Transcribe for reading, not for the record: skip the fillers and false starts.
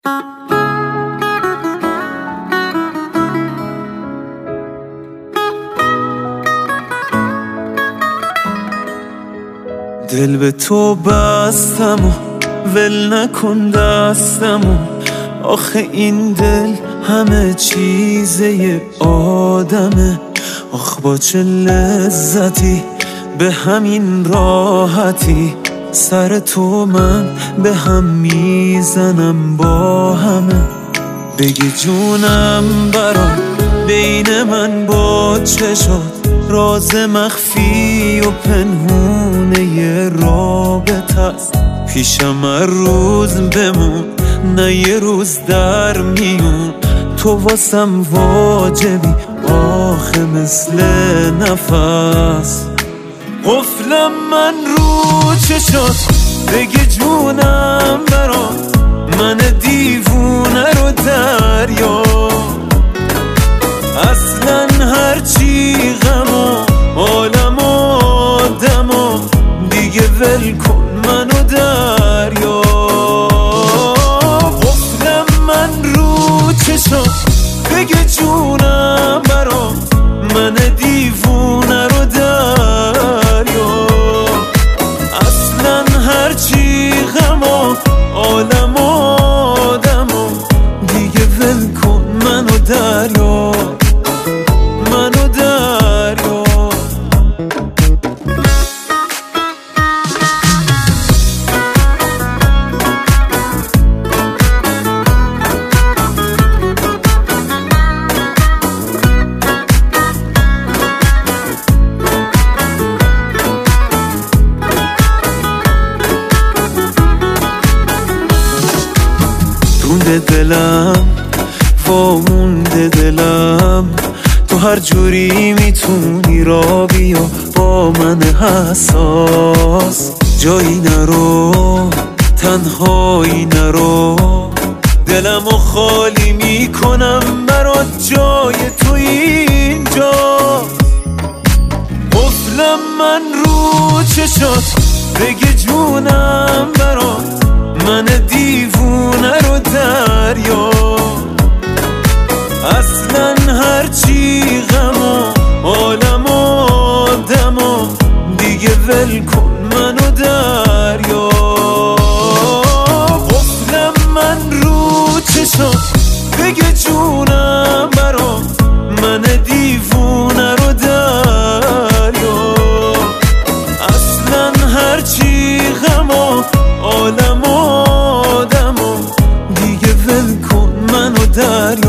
دل به تو بستم و ول نکن دستم و آخه این دل همه چیزه آدمه. آخ با چه لذتی به همین راحتی سر تو من به هم میزنم با همه. بگی جونم برام بین من با چه شد، راز مخفی و پنهونه ی رابطه است. پیشم هر روز بمون نه یه روز در میون، تو واسم واجبی آخه مثل نفس. قفلم من رو چه شد بگی جونم برام، من دیوونه رو دریا. اصلا هرچی غم و عالم و آدم و دیگه ول کن منو دریا. قفلم من رو چه شد بگه جونم برام، من دیوونه رو دریا. اصلا هرچی غم و عالم و آدم و دیگه ول کن منو دریا، منو دریا. مونده دلم وامونده دلم، تو هر جوری میتونی را بیا با من حساس. جایی نرو تنهایی نرو، دلمو خالی میکنم برات جای تو اینجا. قفلم من رو چه شد بگه جونم برام، من دیوونه رو دریا. اصلا هرچی غم و عالم و آدم و دیگه ول کن منو دریا. قفلم من رو چه شد بگه جونم برام، من دیوونه رو دریا. اصلا هرچی غم و عالم و آدم و دیگه ول کن منو دریا.